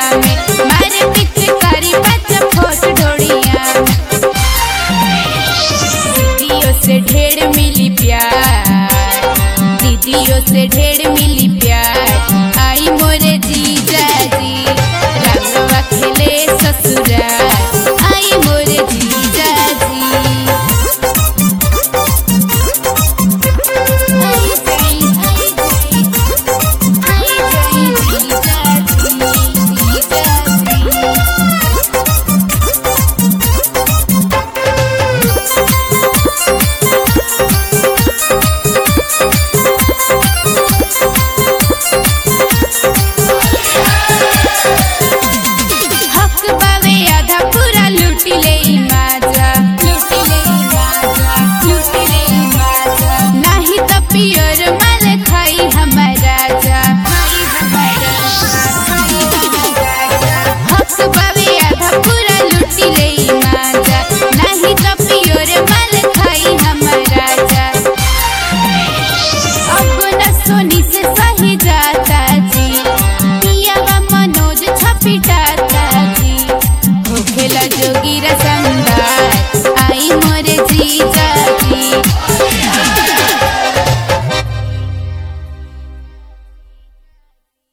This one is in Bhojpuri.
में मारे पिचकारी बच्चा फोट ढोड़िया दीदियों से ढेर मिली प्यार दीदियों से ढेर मिली प्यार आई मोरे जीजा जी रंगवा खेले ससुराल आई मोरे जीजा जी सोनी से सही जाता जी पियावा मनोज छपिटाता जी होखेला जोगी रसमदार आई मोरे जीजा